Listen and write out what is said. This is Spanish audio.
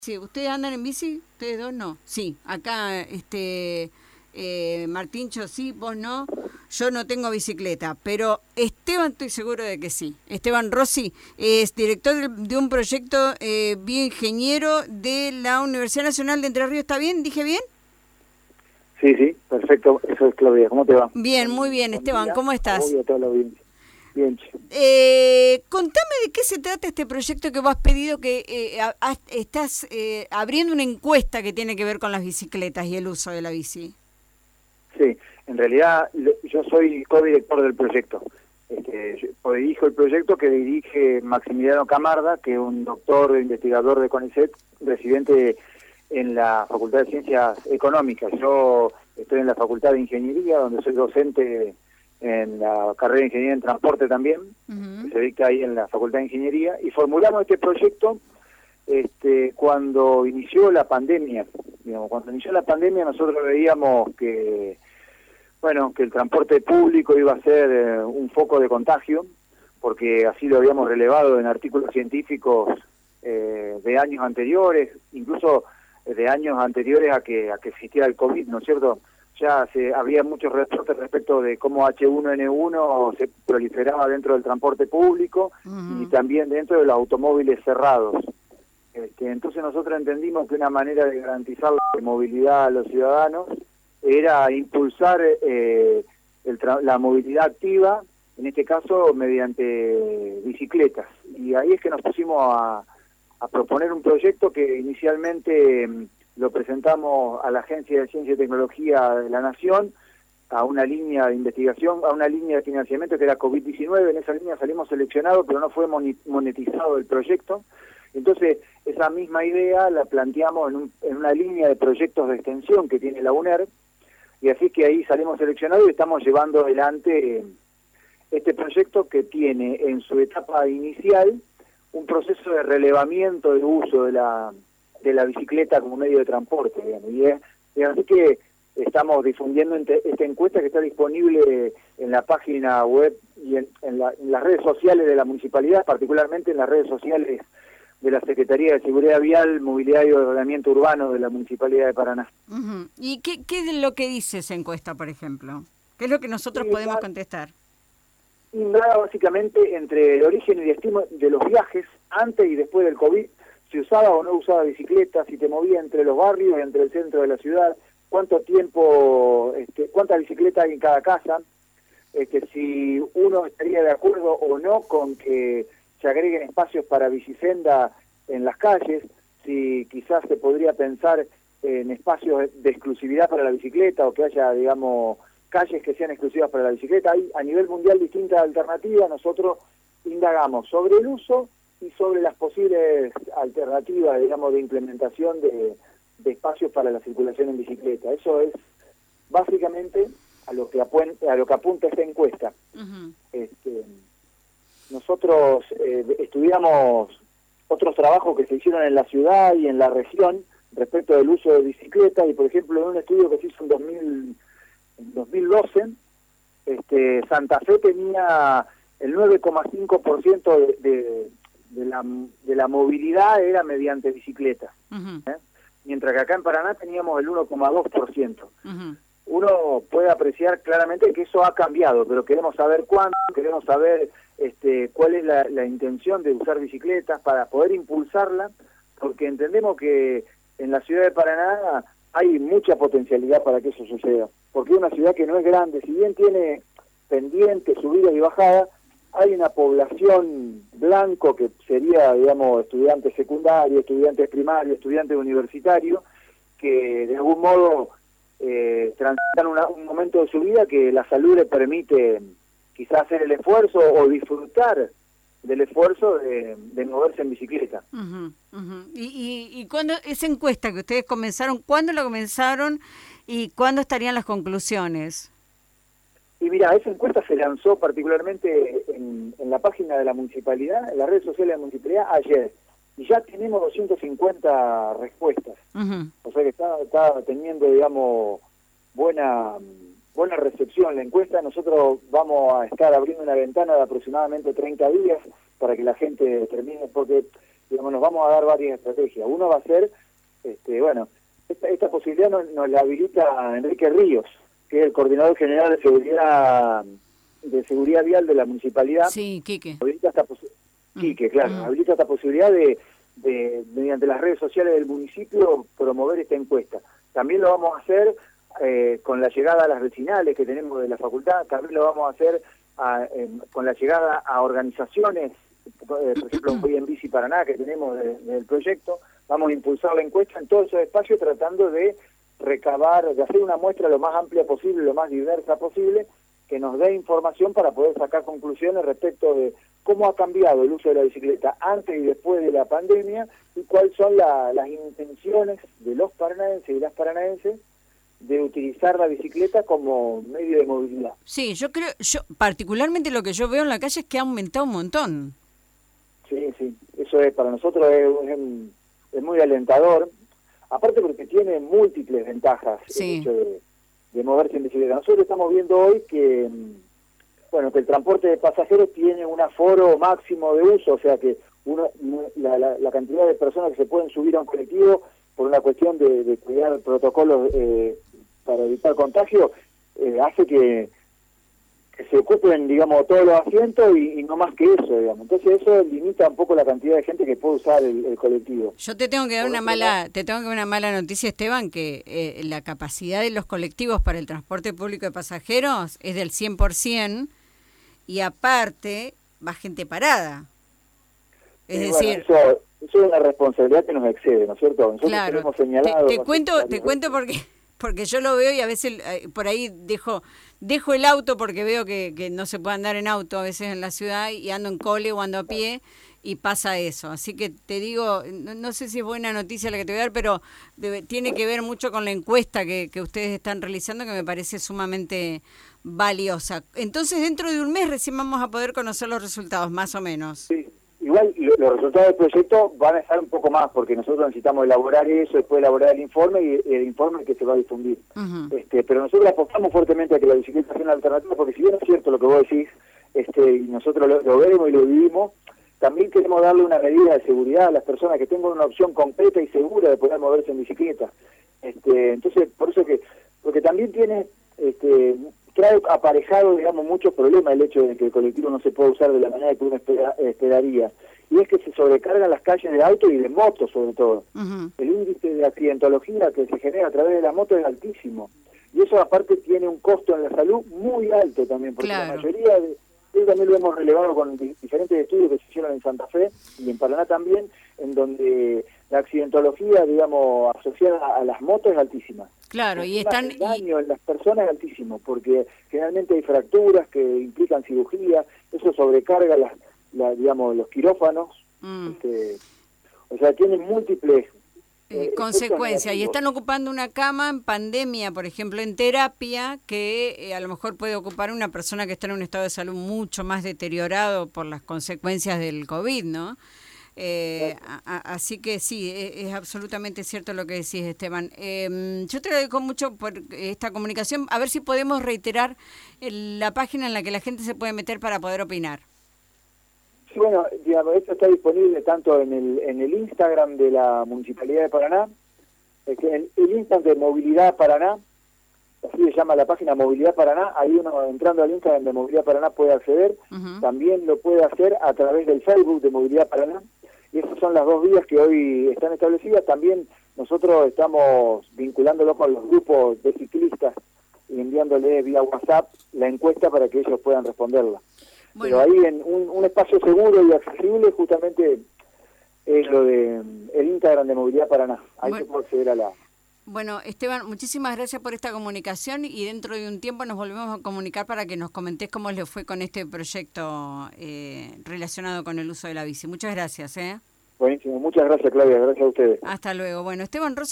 Sí, ¿ustedes andan en bici? ¿Ustedes dos no? Sí, acá, Martíncho sí, vos no. Yo no tengo bicicleta, pero Esteban estoy seguro de que sí. Esteban Rossi es director de un proyecto bioingeniero de la Universidad Nacional de Entre Ríos. ¿Está bien? ¿Dije bien? Sí, sí, perfecto. Eso es Claudia. ¿Cómo te va? Bien, muy bien, Buen Esteban. día. ¿Cómo estás? Obvio, toda la audiencia. Bien, che. Contame de qué se trata este proyecto que vos has pedido, que estás abriendo una encuesta que tiene que ver con las bicicletas y el uso de la bici. Sí, en realidad yo soy codirector del proyecto. Yo codirijo el proyecto que dirige Maximiliano Camarda, que es un doctor investigador de CONICET, residente en la Facultad de Ciencias Económicas. Yo estoy en la Facultad de Ingeniería, donde soy docente en la carrera de Ingeniería en Transporte también, que se dicta ahí en la Facultad de Ingeniería, y formulamos este proyecto cuando inició la pandemia. Digamos, cuando inició la pandemia nosotros veíamos que, bueno, que el transporte público iba a ser un foco de contagio, porque así lo habíamos relevado en artículos científicos de años anteriores, incluso de años anteriores a que existiera el COVID, ¿no es cierto? Ya había muchos reportes respecto de cómo H1N1 se proliferaba dentro del transporte público y también dentro de los automóviles cerrados. Entonces nosotros entendimos que una manera de garantizar la movilidad a los ciudadanos era impulsar la movilidad activa, en este caso mediante bicicletas. Y ahí es que nos pusimos a proponer un proyecto que inicialmente lo presentamos a la Agencia de Ciencia y Tecnología de la Nación, a una línea de investigación, a una línea de financiamiento que era COVID-19. En esa línea salimos seleccionados, pero no fue monetizado el proyecto. Entonces, esa misma idea la planteamos en una línea de proyectos de extensión que tiene la UNER, y así que ahí salimos seleccionados y estamos llevando adelante este proyecto que tiene en su etapa inicial un proceso de relevamiento del uso de la bicicleta como medio de transporte, digamos. Y así que estamos difundiendo esta encuesta que está disponible en la página web y en las redes sociales de la municipalidad, particularmente en las redes sociales de la Secretaría de Seguridad Vial, Movilidad y Ordenamiento Urbano de la Municipalidad de Paraná. ¿Y qué es lo que dice esa encuesta, por ejemplo? ¿Qué es lo que nosotros podemos contestar? Nada, básicamente entre el origen y destino de los viajes antes y después del COVID, si usaba o no usaba bicicleta, si te movías entre los barrios y entre el centro de la ciudad, cuánto tiempo, cuántas bicicletas hay en cada casa, si uno estaría de acuerdo o no con que se agreguen espacios para bicisenda en las calles, si quizás se podría pensar en espacios de exclusividad para la bicicleta o que haya, digamos, calles que sean exclusivas para la bicicleta. Hay a nivel mundial distintas alternativas. Nosotros indagamos sobre el uso y sobre las posibles alternativas, digamos, de implementación de espacios para la circulación en bicicleta. Eso es básicamente a lo que apunta esta encuesta. Nosotros estudiamos otros trabajos que se hicieron en la ciudad y en la región respecto del uso de bicicletas, y por ejemplo en un estudio que se hizo en 2012, Santa Fe tenía el 9,5% de la movilidad era mediante bicicleta, mientras que acá en Paraná teníamos el 1,2%. Uno puede apreciar claramente que eso ha cambiado, pero queremos saber cuándo, queremos saber cuál es la intención de usar bicicletas para poder impulsarla, porque entendemos que en la ciudad de Paraná hay mucha potencialidad para que eso suceda, porque es una ciudad que no es grande, si bien tiene pendientes, subidas y bajadas, hay una población blanco que sería, digamos, estudiantes secundarios, estudiantes primarios, estudiantes universitarios, que de algún modo transitan un momento de su vida que la salud le permite quizás hacer el esfuerzo o disfrutar del esfuerzo de moverse en bicicleta. ¿Y cuándo esa encuesta que ustedes comenzaron, cuándo la comenzaron y cuándo estarían las conclusiones? Y mira, esa encuesta se lanzó particularmente en la página de la municipalidad, en las redes sociales de la municipalidad ayer, y ya tenemos 250 respuestas. O sea que está teniendo, digamos, buena recepción la encuesta. Nosotros vamos a estar abriendo una ventana de aproximadamente 30 días para que la gente termine, porque digamos, nos vamos a dar varias estrategias. Uno va a ser, esta posibilidad nos la habilita Enrique Ríos, que es el coordinador general de seguridad vial de la municipalidad. Sí, Quique. Habilita Quique, claro, habilita esta posibilidad de, mediante las redes sociales del municipio, promover esta encuesta. También lo vamos a hacer con la llegada a las vecinales que tenemos de la facultad, también lo vamos a hacer con la llegada a organizaciones, por ejemplo, Voy en Bici Paraná, que tenemos del proyecto. Vamos a impulsar la encuesta en todos esos espacios tratando de recabar, de hacer una muestra lo más amplia posible, lo más diversa posible, que nos dé información para poder sacar conclusiones respecto de cómo ha cambiado el uso de la bicicleta antes y después de la pandemia y cuáles son las intenciones de los paranaenses y las paranaenses de utilizar la bicicleta como medio de movilidad. Sí, yo particularmente lo que yo veo en la calle es que ha aumentado un montón. Sí, eso es para nosotros es muy alentador, aparte porque tiene múltiples ventajas el hecho de moverse en bicicleta. Nosotros estamos viendo hoy que el transporte de pasajeros tiene un aforo máximo de uso, o sea que la cantidad de personas que se pueden subir a un colectivo por una cuestión de cuidar protocolos para evitar contagio, hace que se ocupen, digamos, todos los asientos y no más que eso, digamos. Entonces eso limita un poco la cantidad de gente que puede usar el colectivo. Yo te tengo que dar una mala noticia, Esteban, que la capacidad de los colectivos para el transporte público de pasajeros es del 100% y aparte va gente parada. Es decir, eso es una responsabilidad que nos excede, ¿no es cierto? Nosotros claro, tenemos señalado... Te cuento porque yo lo veo y a veces por ahí dejo el auto porque veo que no se puede andar en auto a veces en la ciudad y ando en cole o ando a pie y pasa eso. Así que te digo, no sé si es buena noticia la que te voy a dar, pero tiene que ver mucho con la encuesta que ustedes están realizando, que me parece sumamente valiosa. Entonces, dentro de un mes recién vamos a poder conocer los resultados, más o menos. Sí. Igual los resultados del proyecto van a estar un poco más, porque nosotros necesitamos elaborar eso, después elaborar el informe y el informe que se va a difundir. Pero nosotros apostamos fuertemente a que la bicicleta sea una alternativa, porque si bien es cierto lo que vos decís, y nosotros lo vemos y lo vivimos, también queremos darle una medida de seguridad a las personas que tengan una opción completa y segura de poder moverse en bicicleta. Entonces, por eso porque también trae aparejado, digamos, muchos problemas el hecho de que el colectivo no se pueda usar de la manera que uno esperaría. Y es que se sobrecargan las calles de autos y de motos, sobre todo. El índice de accidentología que se genera a través de la moto es altísimo. Y eso, aparte, tiene un costo en la salud muy alto también, porque la mayoría eso también lo hemos relevado con diferentes estudios que se hicieron en Santa Fe y en Paraná también, en donde la accidentología, digamos, asociada a las motos es altísima. Claro, y el daño en las personas es altísimo, porque generalmente hay fracturas que implican cirugía, eso sobrecarga digamos, los quirófanos, o sea, tienen múltiples consecuencias, y están ocupando una cama en pandemia, por ejemplo, en terapia, que a lo mejor puede ocupar una persona que está en un estado de salud mucho más deteriorado por las consecuencias del COVID, ¿no? Así que sí, es absolutamente cierto lo que decís, Esteban. Yo te agradezco mucho por esta comunicación. A ver si podemos reiterar la página en la que la gente se puede meter para poder opinar. Sí, bueno, digamos, esto está disponible tanto en el Instagram de la Municipalidad de Paraná, el Instagram de Movilidad Paraná, así se llama la página Movilidad Paraná. Ahí uno, entrando al Instagram de Movilidad Paraná, puede acceder. También lo puede hacer a través del Facebook de Movilidad Paraná. Y esas son las dos vías que hoy están establecidas. También nosotros estamos vinculándolo con los grupos de ciclistas y enviándoles vía WhatsApp la encuesta para que ellos puedan responderla. Bueno. Pero ahí en un espacio seguro y accesible justamente es lo de el Instagram de Movilidad Paraná. Ahí se puede acceder a la... Bueno, Esteban, muchísimas gracias por esta comunicación y dentro de un tiempo nos volvemos a comunicar para que nos comentes cómo les fue con este proyecto relacionado con el uso de la bici. Muchas gracias. Buenísimo, muchas gracias, Claudia, gracias a ustedes. Hasta luego. Bueno, Esteban Rossi.